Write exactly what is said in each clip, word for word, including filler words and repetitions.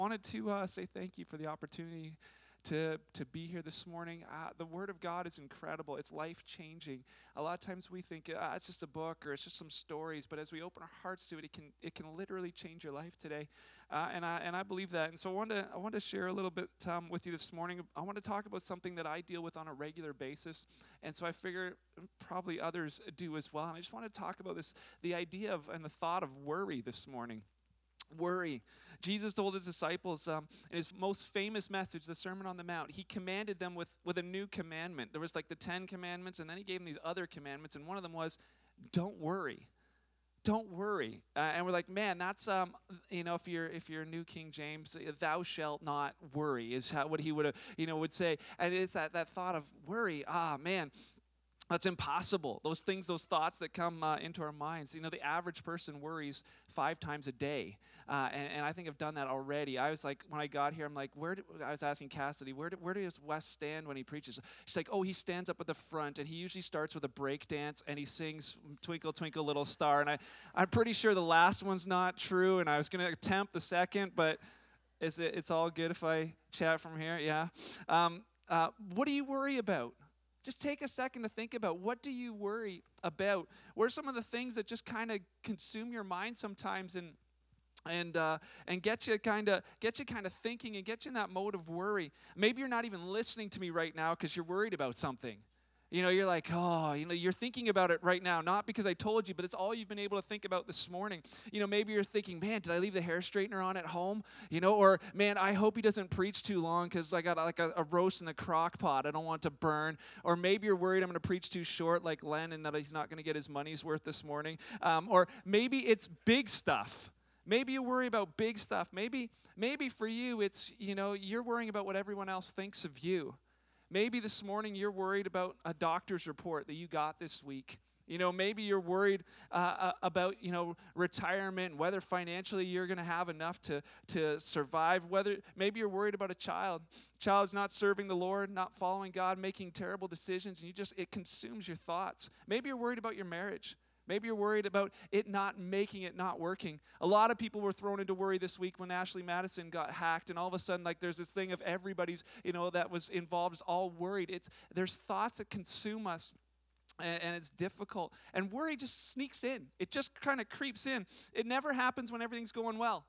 wanted to uh, say thank you for the opportunity to to be here this morning. Uh, the Word of God is incredible. It's life changing. A lot of times we think uh, it's just a book or it's just some stories, but as we open our hearts to it, it can it can literally change your life today. Uh, and I and I believe that. And so I wanted to, I wanted to share a little bit um, with you this morning. I want to talk about something that I deal with on a regular basis, and so I figure probably others do as well. And I just want to talk about this, the idea of and the thought of worry this morning. Worry. Jesus told his disciples um, in his most famous message, the Sermon on the Mount, he commanded them with, with a new commandment. There was like the Ten Commandments, and then he gave them these other commandments, and one of them was, don't worry. Don't worry. Uh, and we're like, man, that's, um, you know, if you're if you're New King James, thou shalt not worry is how, what he would, you know, would say. And it's that, that thought of worry. Ah, man. That's impossible. Those things, those thoughts that come uh, into our minds. You know, the average person worries five times a day. Uh, and, and I think I've done that already. I was like, when I got here, I'm like, where do, I was asking Cassidy, where, do, where does Wes stand when he preaches? She's like, oh, he stands up at the front, and he usually starts with a break dance, and he sings Twinkle, Twinkle, Little Star. And I, I'm pretty sure the last one's not true, and I was going to attempt the second, but is it, it's all good if I chat from here? Yeah. Um, uh, what do you worry about? Just take a second to think about, what do you worry about? What are some of the things that just kind of consume your mind sometimes and and uh, and get you kind of get you kind of thinking and get you in that mode of worry? Maybe you're not even listening to me right now because you're worried about something. You know, you're like, oh, you know, you're thinking about it right now, not because I told you, but it's all you've been able to think about this morning. You know, maybe you're thinking, man, did I leave the hair straightener on at home? You know, or man, I hope he doesn't preach too long because I got like a, a roast in the crock pot. I don't want it to burn. Or maybe you're worried I'm going to preach too short like Len and that he's not going to get his money's worth this morning. Um, or maybe it's big stuff. Maybe you worry about big stuff. Maybe, maybe for you, it's, you know, you're worrying about what everyone else thinks of you. Maybe this morning you're worried about a doctor's report that you got this week. You know, maybe you're worried uh, uh, about, you know, retirement, whether financially you're going to have enough to, to survive. Whether maybe you're worried about a child. Child's not serving the Lord, not following God, making terrible decisions, and you just, it consumes your thoughts. Maybe you're worried about your marriage. Maybe you're worried about it not making it, not working. A lot of people were thrown into worry this week when Ashley Madison got hacked, and all of a sudden, like, there's this thing of everybody's, you know, that was involved is all worried. It's there's thoughts that consume us, and, and it's difficult. And worry just sneaks in. It just kind of creeps in. It never happens when everything's going well.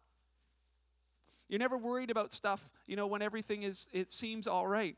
You're never worried about stuff, you know, when everything is, it seems all right.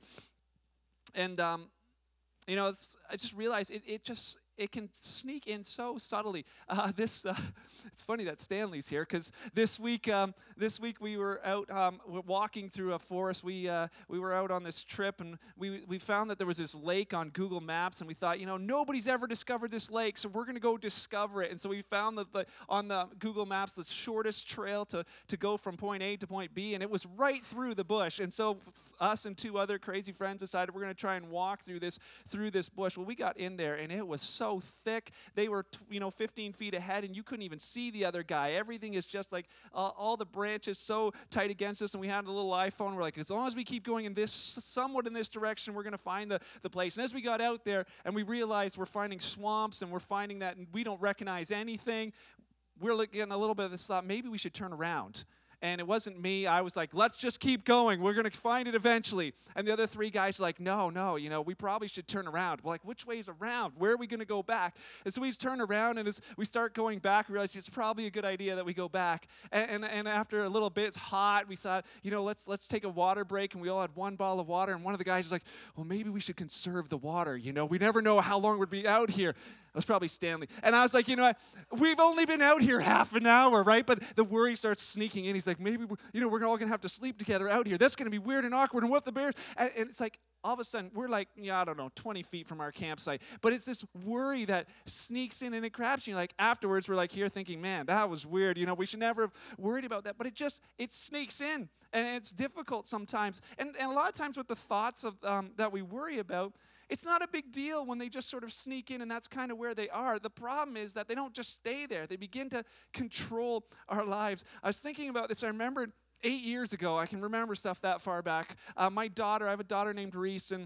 And, um, you know, it's, I just realized it, it just, it can sneak in so subtly. Uh, this, uh, it's funny that Stanley's here because this week, um, this week we were out, um, we're walking through a forest. We uh, we were out on this trip, and we we found that there was this lake on Google Maps, and we thought, you know, nobody's ever discovered this lake, so we're gonna go discover it. And so we found that the, on the Google Maps the shortest trail to to go from point A to point B, and it was right through the bush. And so us and two other crazy friends decided we're gonna try and walk through this through this bush. Well, we got in there, and it was so so thick. They were, you know, fifteen feet ahead, and you couldn't even see the other guy. Everything is just like uh, all the branches so tight against us, and we had a little iPhone. We're like, as long as we keep going in this, somewhat in this direction, we're going to find the, the place. And as we got out there, and we realized we're finding swamps, and we're finding that we don't recognize anything, we're getting a little bit of this thought, maybe we should turn around. And it wasn't me. I was like, let's just keep going. We're going to find it eventually. And the other three guys are like, no, no, you know, we probably should turn around. We're like, which way is around? Where are we going to go back? And so we turn around, and as we start going back, we realize it's probably a good idea that we go back. And, and, and after a little bit, it's hot. We thought, you know, let's let's take a water break. And we all had one bottle of water. And one of the guys is like, well, maybe we should conserve the water. You know, we never know how long we'd be out here. It was probably Stanley. And I was like, you know, we've only been out here half an hour, right? But the worry starts sneaking in. He's like, maybe, we're, you know, we're all going to have to sleep together out here. That's going to be weird and awkward. And what the bears? And, and it's like, all of a sudden, we're like, yeah, I don't know, twenty feet from our campsite. But it's this worry that sneaks in and it grabs you. Like afterwards, we're like here thinking, man, that was weird. You know, we should never have worried about that. But it just, it sneaks in. And it's difficult sometimes. And, and a lot of times with the thoughts of um, that we worry about, it's not a big deal when they just sort of sneak in, and that's kind of where they are. The problem is that they don't just stay there. They begin to control our lives. I was thinking about this. I remembered eight years ago. I can remember stuff that far back. Uh, my daughter, I have a daughter named Reese, and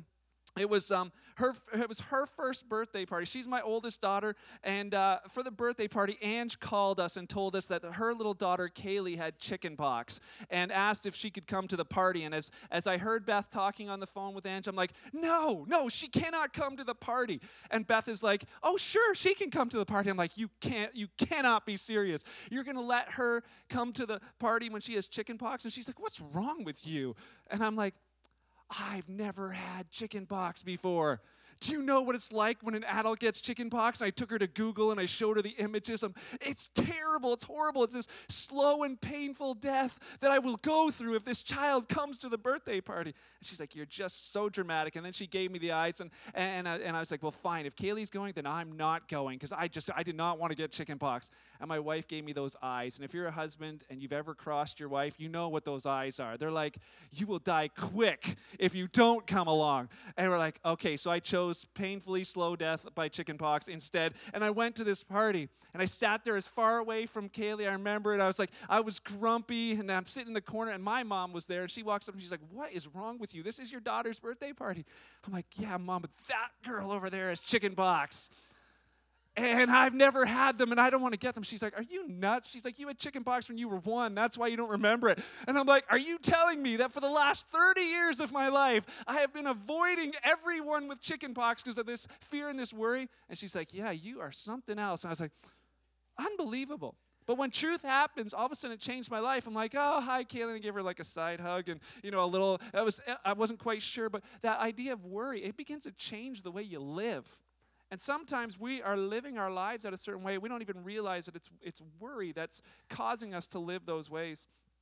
It was um her. It was her first birthday party. She's my oldest daughter, and uh, for the birthday party, Ange called us and told us that her little daughter Kaylee had chicken pox, and asked if she could come to the party. And as as I heard Beth talking on the phone with Ange, I'm like, no, no, she cannot come to the party. And Beth is like, oh, sure, she can come to the party. I'm like, you can't, you cannot be serious. You're gonna let her come to the party when she has chicken pox? And she's like, what's wrong with you? And I'm like, I've never had chicken pox before. Do you know what it's like when an adult gets chicken pox? And I took her to Google and I showed her the images. Um, it's terrible. It's horrible. It's this slow and painful death that I will go through if this child comes to the birthday party. And she's like, you're just so dramatic. And then she gave me the eyes, and and, I, and I was like, well, fine. If Kaylee's going, then I'm not going, because I just, I did not want to get chicken pox. And my wife gave me those eyes. And if you're a husband and you've ever crossed your wife, you know what those eyes are. They're like, you will die quick if you don't come along. And we're like, okay, so I chose painfully slow death by chickenpox instead. And I went to this party, and I sat there as far away from Kaylee. I remember it. I was like, I was grumpy, and I'm sitting in the corner, and my mom was there, and she walks up, and she's like, what is wrong with you? This is your daughter's birthday party. I'm like, yeah, Mom, but that girl over there has chickenpox. And I've never had them, and I don't want to get them. She's like, are you nuts? She's like, you had chicken pox when you were one. That's why you don't remember it. And I'm like, are you telling me that for the last thirty years of my life, I have been avoiding everyone with chicken pox because of this fear and this worry? And she's like, yeah, you are something else. And I was like, unbelievable. But when truth happens, all of a sudden it changed my life. I'm like, oh, hi, Kaylin. I gave her like a side hug and, you know, a little, I, was, I wasn't quite sure. But that idea of worry, it begins to change the way you live. And sometimes we are living our lives out a certain way. We don't even realize that it's it's worry that's causing us to live those ways.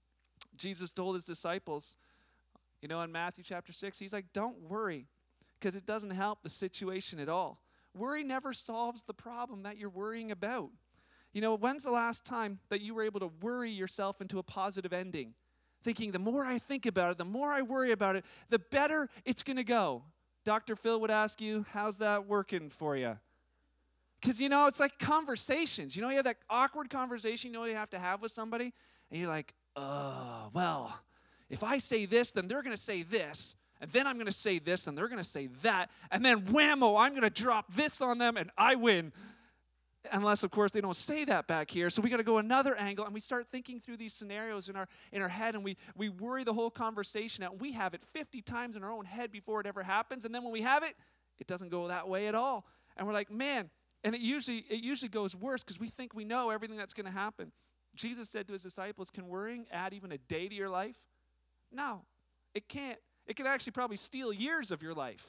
Jesus told his disciples, you know, in Matthew chapter six, he's like, don't worry, because it doesn't help the situation at all. Worry never solves the problem that you're worrying about. You know, when's the last time that you were able to worry yourself into a positive ending? Thinking the more I think about it, the more I worry about it, the better it's going to go. Doctor Phil would ask you, how's that working for you? Because, you know, it's like conversations. You know, you have that awkward conversation you know you have to have with somebody, and you're like, oh, well, if I say this, then they're going to say this, and then I'm going to say this, and they're going to say that, and then whammo, I'm going to drop this on them, and I win. Unless, of course, they don't say that back here. So we got to go another angle, and we start thinking through these scenarios in our in our head, and we we worry the whole conversation out. We have it fifty times in our own head before it ever happens, and then when we have it, it doesn't go that way at all. And we're like, man, and it usually it usually goes worse because we think we know everything that's going to happen. Jesus said to his disciples, can worrying add even a day to your life? No, it can't. It can actually probably steal years of your life.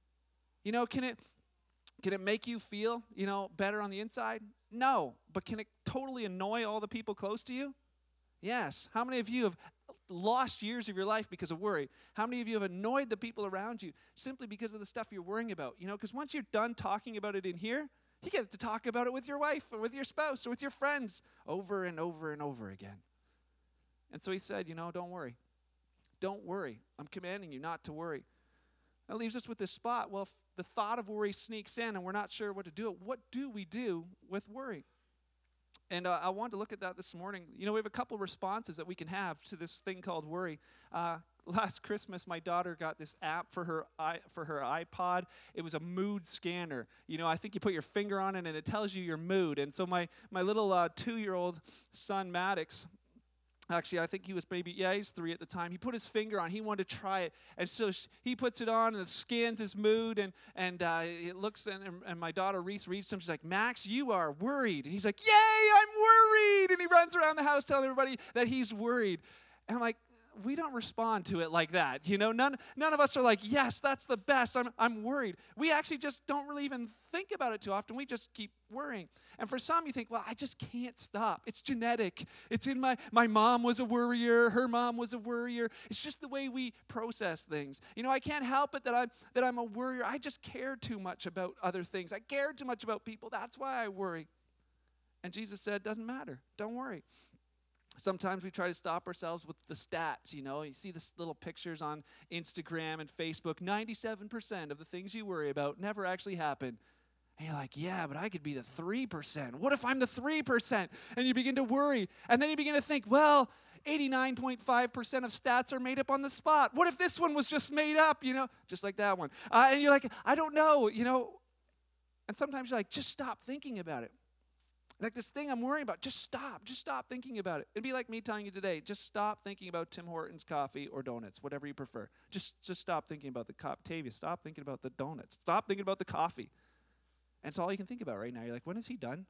You know, can it... Can it make you feel, you know, better on the inside? No. But can it totally annoy all the people close to you? Yes. How many of you have lost years of your life because of worry? How many of you have annoyed the people around you simply because of the stuff you're worrying about? You know, because once you're done talking about it in here, you get to talk about it with your wife or with your spouse or with your friends over and over and over again. And so he said, you know, don't worry. Don't worry. I'm commanding you not to worry. That leaves us with this spot. Well, if the thought of worry sneaks in and we're not sure what to do, what do we do with worry? And uh, I wanted to look at that this morning. You know, we have a couple responses that we can have to this thing called worry. Uh, last Christmas, my daughter got this app for her i for her iPod. It was a mood scanner. You know, I think you put your finger on it and it tells you your mood. And so my my little uh, two-year-old son Maddox. Actually, I think he was maybe, yeah, he's three at the time. He put his finger on. He wanted to try it. And so he puts it on and it scans his mood. And, and uh, it looks, and, and my daughter Reese reads him. She's like, Max, you are worried. And he's like, yay, I'm worried. And he runs around the house telling everybody that he's worried. And I'm like, we don't respond to it like that. You know, none none of us are like, yes, that's the best. I'm I'm worried. We actually just don't really even think about it too often. We just keep worrying. And for some, you think, well, I just can't stop. It's genetic. It's in my, my mom was a worrier. Her mom was a worrier. It's just the way we process things. You know, I can't help it that I'm, that I'm a worrier. I just care too much about other things. I care too much about people. That's why I worry. And Jesus said, doesn't matter. Don't worry. Sometimes we try to stop ourselves with the stats, you know. You see this little pictures on Instagram and Facebook. ninety-seven percent of the things you worry about never actually happen. And you're like, yeah, but I could be the three percent. What if I'm the three percent? And you begin to worry. And then you begin to think, well, eighty-nine point five percent of stats are made up on the spot. What if this one was just made up, you know, just like that one? Uh, and you're like, I don't know, you know. And sometimes you're like, just stop thinking about it. Like this thing I'm worrying about, just stop. Just stop thinking about it. It'd be like me telling you today, just stop thinking about Tim Hortons coffee or donuts, whatever you prefer. Just just stop thinking about the co- Tavia, stop thinking about the donuts. Stop thinking about the coffee. And it's all you can think about right now. You're like, when is he done?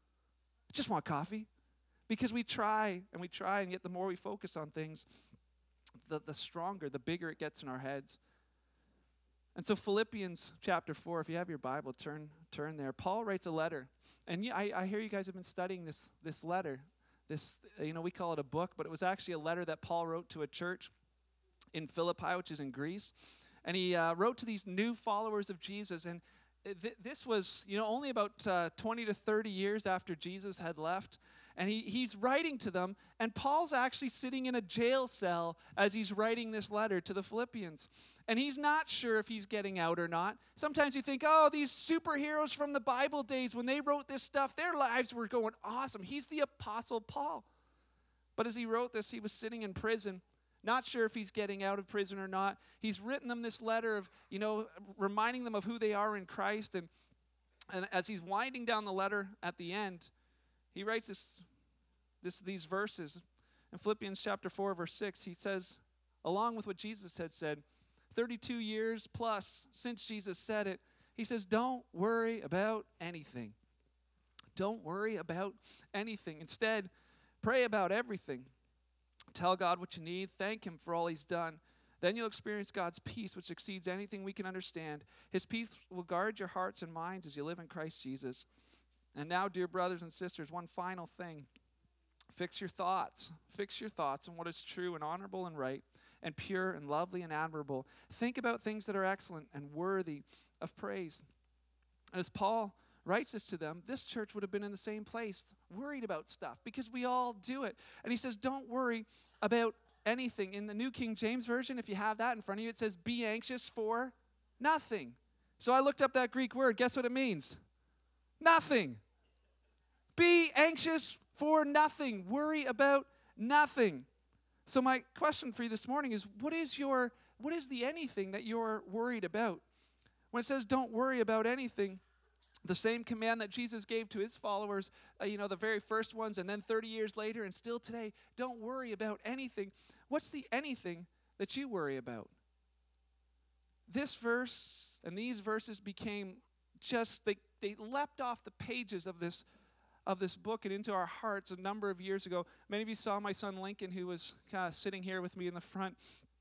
I just want coffee. Because we try and we try, and yet the more we focus on things, the, the stronger, the bigger it gets in our heads. And so Philippians chapter four, if you have your Bible, turn turn there. Paul writes a letter. And yeah, I, I hear you guys have been studying this this letter. This, you know, we call it a book, but it was actually a letter that Paul wrote to a church in Philippi, which is in Greece. And he uh, wrote to these new followers of Jesus. And th- this was, you know, only about uh, twenty to thirty years after Jesus had left. And he, he's writing to them, and Paul's actually sitting in a jail cell as he's writing this letter to the Philippians. And he's not sure if he's getting out or not. Sometimes you think, oh, these superheroes from the Bible days, when they wrote this stuff, their lives were going awesome. He's the Apostle Paul. But as he wrote this, he was sitting in prison, not sure if he's getting out of prison or not. He's written them this letter of, you know, reminding them of who they are in Christ. And, and as he's winding down the letter at the end, he writes this, this, these verses. In Philippians chapter four, verse six, he says, along with what Jesus had said, thirty-two years plus since Jesus said it, he says, don't worry about anything. Don't worry about anything. Instead, pray about everything. Tell God what you need. Thank him for all he's done. Then you'll experience God's peace, which exceeds anything we can understand. His peace will guard your hearts and minds as you live in Christ Jesus. And now, dear brothers and sisters, one final thing. Fix your thoughts. Fix your thoughts on what is true and honorable and right and pure and lovely and admirable. Think about things that are excellent and worthy of praise. And as Paul writes this to them, this church would have been in the same place, worried about stuff, because we all do it. And he says, don't worry about anything. In the New King James Version, if you have that in front of you, it says, be anxious for nothing. So I looked up that Greek word. Guess what it means? Nothing. Be anxious for nothing. Worry about nothing. So my question for you this morning is, what is your, what is the anything that you're worried about? When it says don't worry about anything, the same command that Jesus gave to his followers, uh, you know, the very first ones, and then thirty years later, and still today, don't worry about anything. What's the anything that you worry about? This verse and these verses became just, they, they leapt off the pages of this of this book and into our hearts a number of years ago. Many of you saw my son Lincoln, who was kind of sitting here with me in the front.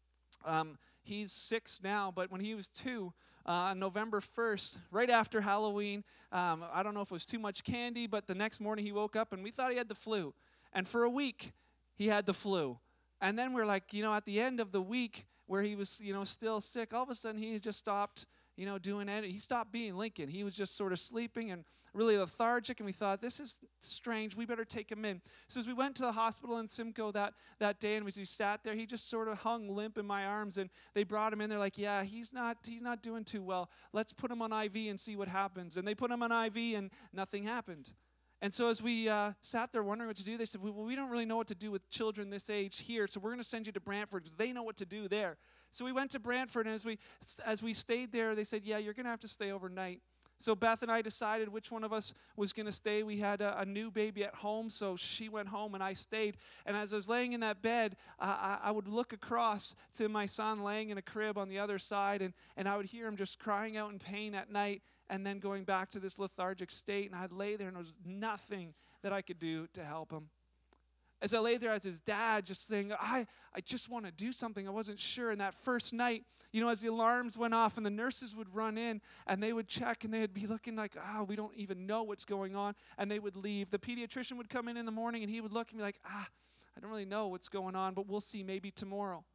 Um, he's six now, but when he was two, uh, on November first, right after Halloween, um, I don't know if it was too much candy, but the next morning he woke up and we thought he had the flu. And for a week, he had the flu. And then we're like, you know, at the end of the week where he was, you know, still sick, all of a sudden he just stopped, you know, doing it. He stopped being Lincoln. He was just sort of sleeping and really lethargic, and we thought, this is strange. We better take him in. So as we went to the hospital in Simcoe that, that day, and as we sat there, he just sort of hung limp in my arms, and they brought him in. They're like, yeah, he's not he's not doing too well. Let's put him on I V and see what happens. And they put him on I V, and nothing happened. And so as we uh, sat there wondering what to do, they said, well, we don't really know what to do with children this age here, so we're going to send you to Brantford. They know what to do there. So we went to Brantford, and as we as we stayed there, they said, yeah, you're going to have to stay overnight. So Beth and I decided which one of us was going to stay. We had a, a new baby at home, so she went home and I stayed. And as I was laying in that bed, uh, I, I would look across to my son laying in a crib on the other side, and, and I would hear him just crying out in pain at night and then going back to this lethargic state. And I'd lay there, and there was nothing that I could do to help him. As I lay there as his dad, just saying, I, I just want to do something. I wasn't sure. And that first night, you know, as the alarms went off and the nurses would run in and they would check and they would be looking like, ah, oh, we don't even know what's going on. And they would leave. The pediatrician would come in in the morning and he would look and be like, ah, I don't really know what's going on, but we'll see maybe tomorrow.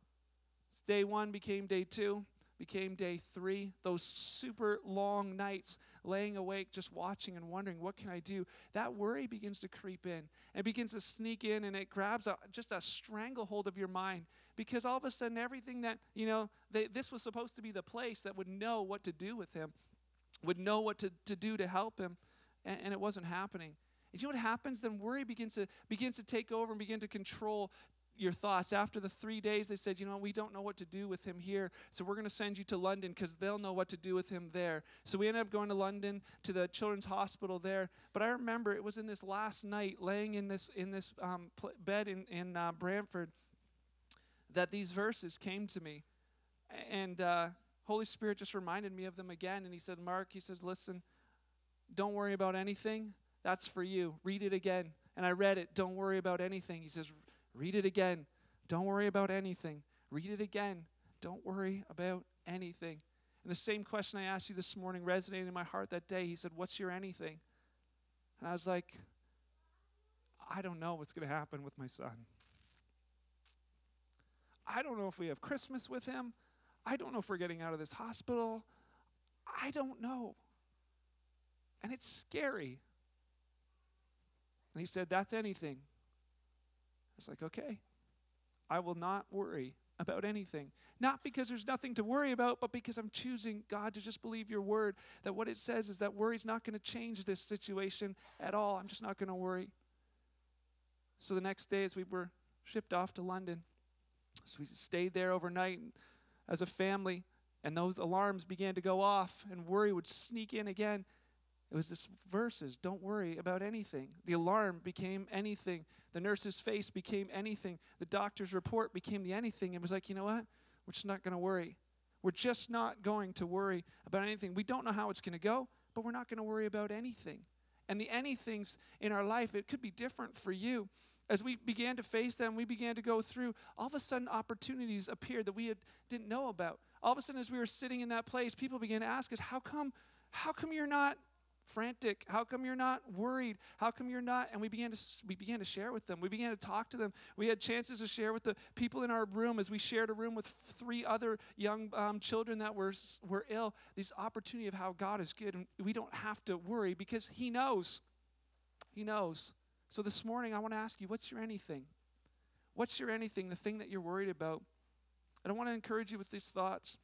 Day one became day two, became day three. Those super long nights laying awake, just watching and wondering, what can I do? That worry begins to creep in and begins to sneak in, and it grabs a, just a stranglehold of your mind, because all of a sudden everything that, you know, they, this was supposed to be the place that would know what to do with him, would know what to, to do to help him, and, and it wasn't happening. And you know what happens? Then worry begins to begins to take over and begin to control your thoughts. After the three days, they said, you know, we don't know what to do with him here, so we're going to send you to London because they'll know what to do with him there. So we ended up going to London to the Children's Hospital there. But I remember it was in this last night, laying in this in this um, pl- bed in, in uh, Brantford, that these verses came to me. And uh, Holy Spirit just reminded me of them again. And he said, Mark, he says, listen, don't worry about anything. That's for you. Read it again. And I read it. Don't worry about anything. He says, read it again. Don't worry about anything. Read it again. Don't worry about anything. And the same question I asked you this morning resonated in my heart that day. He said, what's your anything? And I was like, I don't know what's going to happen with my son. I don't know if we have Christmas with him. I don't know if we're getting out of this hospital. I don't know. And it's scary. And he said, that's anything. I was like, okay, I will not worry about anything. Not because there's nothing to worry about, but because I'm choosing, God, to just believe your word, that what it says is that worry's not going to change this situation at all. I'm just not going to worry. So the next day, as we were shipped off to London, so we stayed there overnight as a family, and those alarms began to go off, and worry would sneak in again. It was this verses, don't worry about anything. The alarm became anything. The nurse's face became anything. The doctor's report became the anything. It was like, you know what? We're just not going to worry. We're just not going to worry about anything. We don't know how it's going to go, but we're not going to worry about anything. And the anythings in our life, it could be different for you. As we began to face them, we began to go through, all of a sudden opportunities appeared that we had, didn't know about. All of a sudden as we were sitting in that place, people began to ask us, how come, how come you're not frantic? How come you're not worried? How come you're not? And we began to we began to share with them. We began to talk to them. We had chances to share with the people in our room as we shared a room with three other young um, children that were, were ill. This opportunity of how God is good. And we don't have to worry because he knows. He knows. So this morning, I want to ask you, what's your anything? What's your anything, the thing that you're worried about? And I want to encourage you with these thoughts.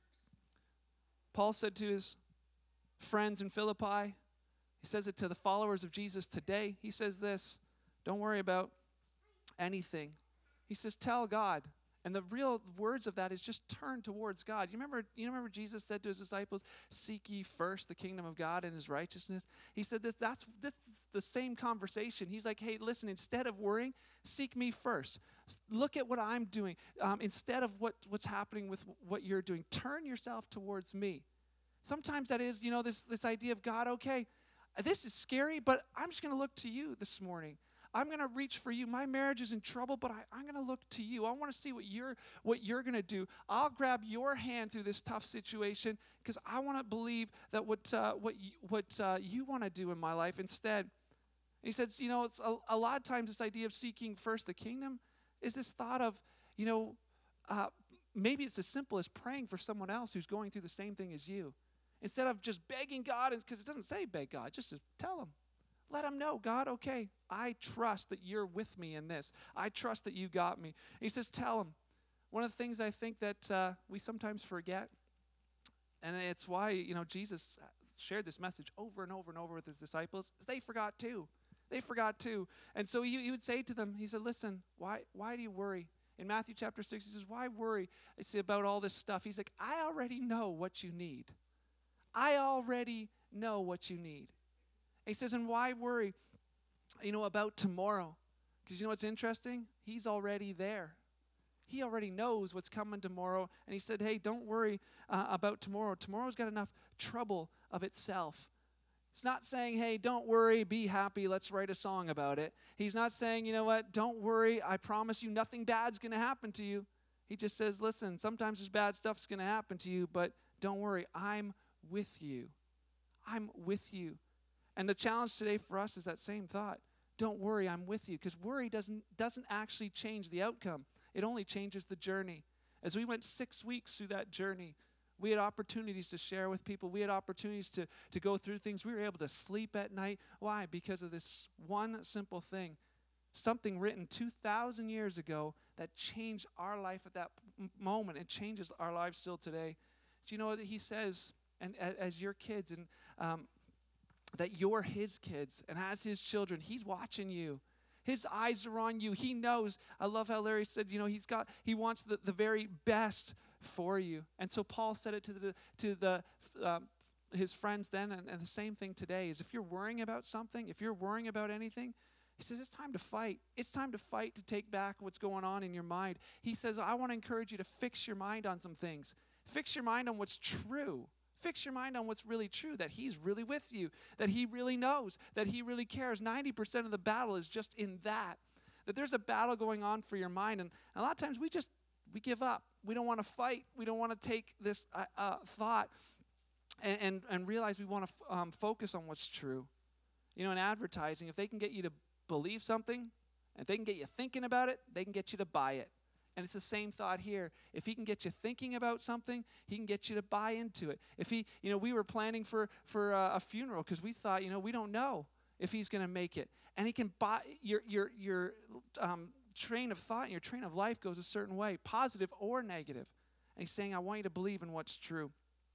Paul said to his friends in Philippi, he says it to the followers of Jesus today. He says this, don't worry about anything. He says, tell God. And the real words of that is just turn towards God. You remember, you remember Jesus said to his disciples, seek ye first the kingdom of God and his righteousness? He said this, that's this is the same conversation. He's like, hey, listen, instead of worrying, seek me first. Look at what I'm doing. Um, instead of what, what's happening with what you're doing, turn yourself towards me. Sometimes that is, you know, this, this idea of God, okay, this is scary, but I'm just going to look to you this morning. I'm going to reach for you. My marriage is in trouble, but I, I'm going to look to you. I want to see what you're what you're going to do. I'll grab your hand through this tough situation because I want to believe that what uh, what you, what uh, you want to do in my life instead. And he says, you know, it's a, a lot of times this idea of seeking first the kingdom is this thought of, you know, uh, maybe it's as simple as praying for someone else who's going through the same thing as you. Instead of just begging God, because it doesn't say beg God, just tell him. Let him know, God, okay, I trust that you're with me in this. I trust that you got me. He says, tell him. One of the things I think that uh, we sometimes forget, and it's why, you know, Jesus shared this message over and over and over with his disciples, is they forgot too. They forgot too. And so he, he would say to them, he said, listen, why, why do you worry? In Matthew chapter six, he says, why worry? It's about all this stuff. He's like, I already know what you need. I already know what you need. He says, and why worry, you know, about tomorrow? Because you know what's interesting? He's already there. He already knows what's coming tomorrow. And he said, hey, don't worry uh, about tomorrow. Tomorrow's got enough trouble of itself. It's not saying, hey, don't worry, be happy, let's write a song about it. He's not saying, you know what, don't worry, I promise you nothing bad's going to happen to you. He just says, listen, sometimes there's bad stuff's going to happen to you, but don't worry, I'm with you. I'm with you. And the challenge today for us is that same thought. Don't worry, I'm with you. Because worry doesn't, doesn't actually change the outcome. It only changes the journey. As we went six weeks through that journey, we had opportunities to share with people. We had opportunities to, to go through things. We were able to sleep at night. Why? Because of this one simple thing. Something written two thousand years ago that changed our life at that moment and changes our lives still today. Do you know what he says? And as your kids, and um, that you're his kids, and as his children, he's watching you. His eyes are on you. He knows. I love how Larry said, you know, he's got, he wants the, the very best for you. And so Paul said it to the, to the, um, his friends then, and, and the same thing today is if you're worrying about something, if you're worrying about anything, he says it's time to fight. It's time to fight to take back what's going on in your mind. He says, I want to encourage you to fix your mind on some things. Fix your mind on what's true. Fix your mind on what's really true, that he's really with you, that he really knows, that he really cares. ninety percent of the battle is just in that, that there's a battle going on for your mind. And a lot of times we just, we give up. We don't want to fight. We don't want to take this uh, uh, thought and, and, and realize we want to f- um, focus on what's true. You know, in advertising, if they can get you to believe something, if they can get you thinking about it, they can get you to buy it. And it's the same thought here. If he can get you thinking about something, he can get you to buy into it. If he, you know, we were planning for, for a, a funeral because we thought, you know, we don't know if he's going to make it. And he can buy, your, your, your um, train of thought and your train of life goes a certain way, positive or negative. And he's saying, I want you to believe in what's true.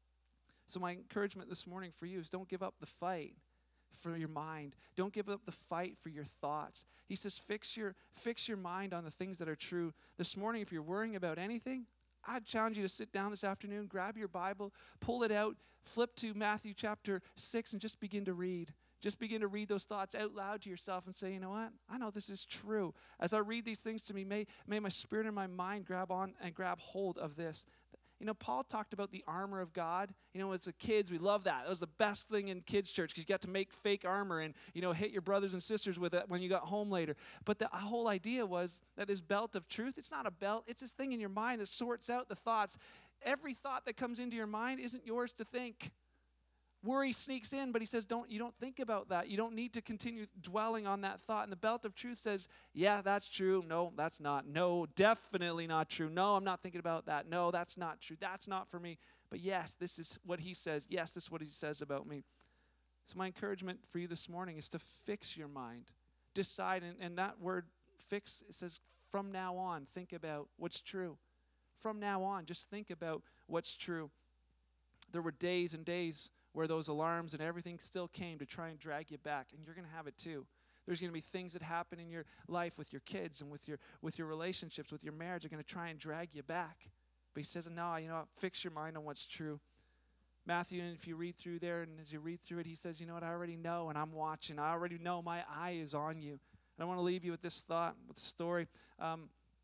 So my encouragement this morning for you is don't give up the fight for your mind. Don't give up the fight for your thoughts. He says fix your fix your mind on the things that are true. This morning, if you're worrying about anything, I'd challenge you to sit down this afternoon, grab your Bible, pull it out, flip to Matthew chapter six, and just begin to read. Just begin to read those thoughts out loud to yourself and say, you know what? I know this is true. As I read these things to me, may, may my spirit and my mind grab on and grab hold of this. You know, Paul talked about the armor of God. You know, as a kids, we love that. That was the best thing in kids' church because you got to make fake armor and, you know, hit your brothers and sisters with it when you got home later. But the whole idea was that this belt of truth, it's not a belt. It's this thing in your mind that sorts out the thoughts. Every thought that comes into your mind isn't yours to think. Worry sneaks in, but he says, don't you don't think about that. You don't need to continue dwelling on that thought. And the belt of truth says, yeah, that's true. No, that's not. No, definitely not true. No, I'm not thinking about that. No, that's not true. That's not for me. But yes, this is what he says. Yes, this is what he says about me. So my encouragement for you this morning is to fix your mind. Decide, and, and that word fix, it says from now on, think about what's true. From now on, just think about what's true. There were days and days where those alarms and everything still came to try and drag you back, and you're going to have it too. There's going to be things that happen in your life with your kids and with your with your relationships, with your marriage, are going to try and drag you back. But he says, no, you know, fix your mind on what's true. Matthew, and if you read through there, and as you read through it, he says, you know what, I already know, and I'm watching. I already know my eye is on you. And I want to leave you with this thought, with the story. Um,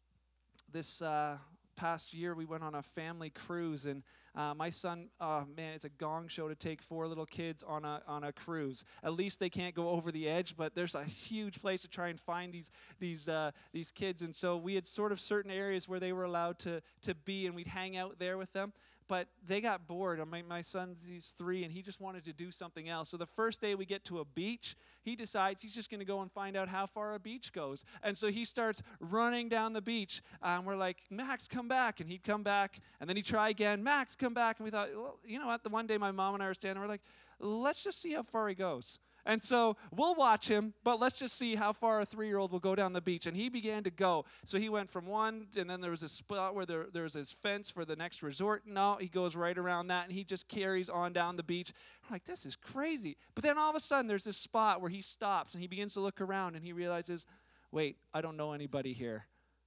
this uh, past year, we went on a family cruise, and Uh, my son, uh, man, it's a gong show to take four little kids on a on a cruise. At least they can't go over the edge, but there's a huge place to try and find these these uh, these kids. And so we had sort of certain areas where they were allowed to to be, and we'd hang out there with them. But they got bored. I mean, my son, he's three, and he just wanted to do something else. So the first day we get to a beach, he decides he's just going to go and find out how far a beach goes. And so he starts running down the beach. And we're like, Max, come back. And he'd come back. And then he'd try again. Max, come back. And we thought, well, you know what? The one day my mom and I were standing, we're like, let's just see how far he goes. And so we'll watch him, but let's just see how far a three-year-old will go down the beach. And he began to go. So he went from one, and then there was a spot where there, there was this fence for the next resort. No, he goes right around that, and he just carries on down the beach. I'm like, this is crazy. But then all of a sudden, there's this spot where he stops, and he begins to look around, and he realizes, wait, I don't know anybody here.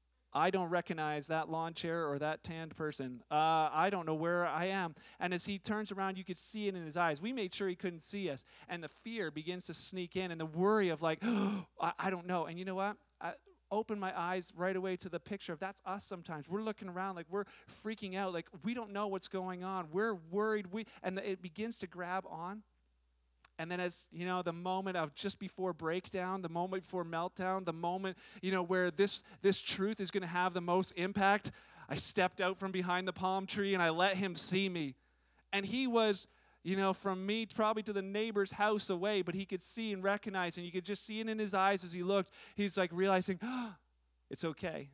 I don't recognize that lawn chair or that tanned person. Uh, I don't know where I am. And as he turns around, you could see it in his eyes. We made sure he couldn't see us. And the fear begins to sneak in and the worry of like, oh, I, I don't know. And you know what? I opened my eyes right away to the picture of that's us sometimes. We're looking around like we're freaking out. Like we don't know what's going on. We're worried. We And the, it begins to grab on. And then as, you know, the moment of just before breakdown, the moment before meltdown, the moment, you know, where this this truth is going to have the most impact, I stepped out from behind the palm tree and I let him see me. And he was, you know, from me probably to the neighbor's house away, but he could see and recognize, and you could just see it in his eyes as he looked. He's like realizing, oh, it's okay.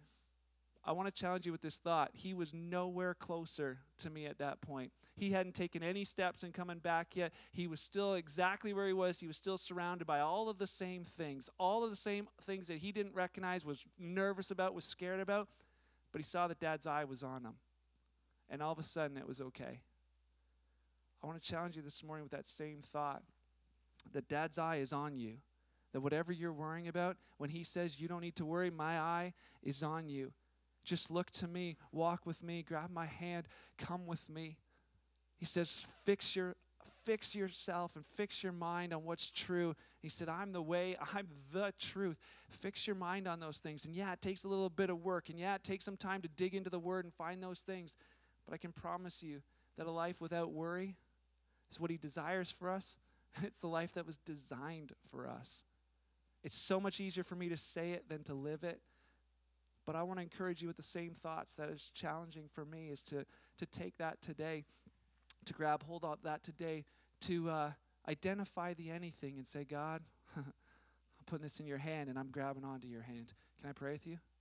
I want to challenge you with this thought. He was nowhere closer to me at that point. He hadn't taken any steps in coming back yet. He was still exactly where he was. He was still surrounded by all of the same things, all of the same things that he didn't recognize, was nervous about, was scared about. But he saw that Dad's eye was on him. And all of a sudden, it was okay. I want to challenge you this morning with that same thought, that Dad's eye is on you, that whatever you're worrying about, when he says you don't need to worry, my eye is on you. Just look to me, walk with me, grab my hand, come with me. He says, fix your fix yourself and fix your mind on what's true. He said, I'm the way, I'm the truth. Fix your mind on those things. And yeah, it takes a little bit of work. And yeah, it takes some time to dig into the word and find those things. But I can promise you that a life without worry is what he desires for us. It's the life that was designed for us. It's so much easier for me to say it than to live it. But I want to encourage you with the same thoughts that is challenging for me, is to, to take that today, to grab hold of that today, to uh, identify the anything and say, God, I'm putting this in your hand and I'm grabbing onto your hand. Can I pray with you?